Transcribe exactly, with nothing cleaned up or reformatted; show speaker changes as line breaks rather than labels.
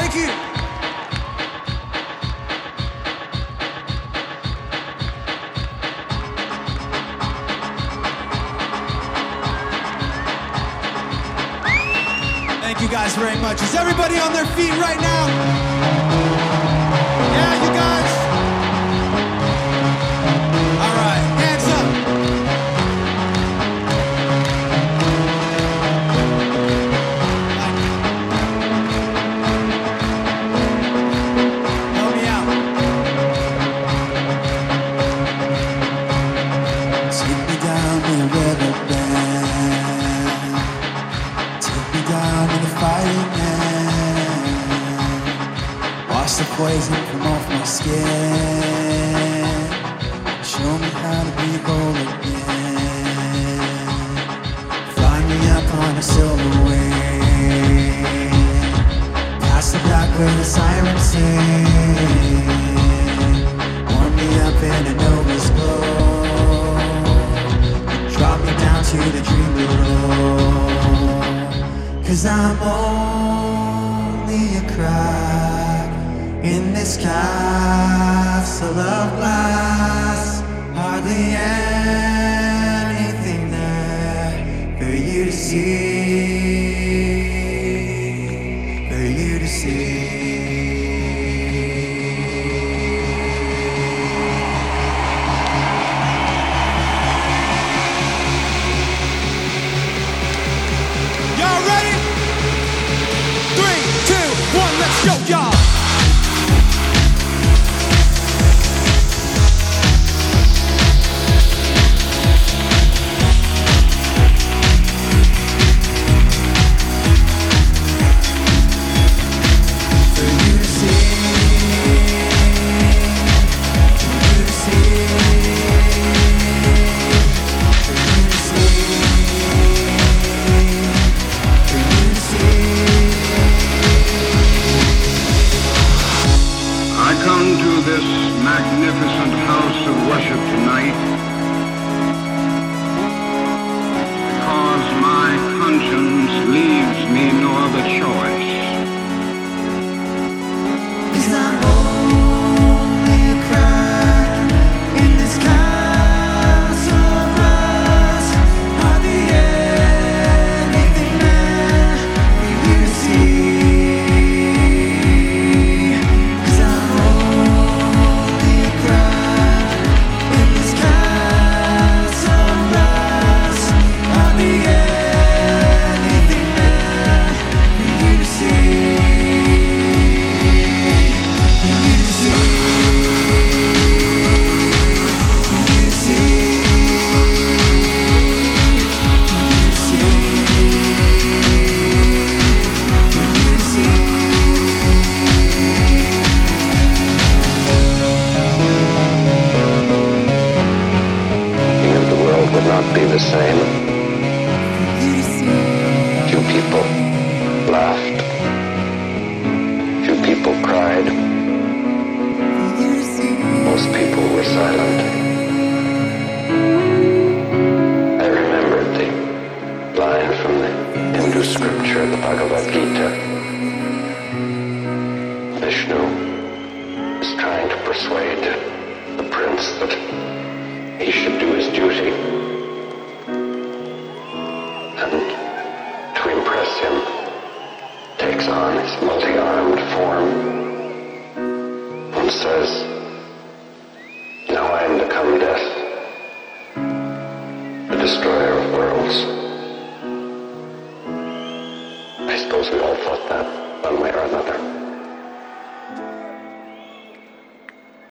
Thank you. Thank you guys very much. Is everybody on their feet right now? Yeah, you guys? All right, hands up. Help me out. Take me down to the riverbed. Take me down to the fighting man. Wash the poison from off my skin. Show me how to be whole again. Fly me up on a silver wing. Past the dock where the sirens sing. Warm me up in a Nova's glow. Drop me down to the dream below. Cause I'm only a crack in this castle of glass. Hardly anything there for you to see, for you to see. Y'all ready? Three, two, one, let's go, y'all!
This magnificent house of worship tonight because my conscience leaves me no other choice.
'Cause I'm only a crack in this castle of glass. Hardly anything there for you to see.
Be the same. Few people laughed. Few people cried. Most people were silent. I remembered the line from the Hindu scripture, the Bhagavad Gita. Vishnu is trying to persuade the prince that he should do his duty. Takes on his multi-armed form and says, now I am become death, the destroyer of worlds. I suppose we all thought that one way or another.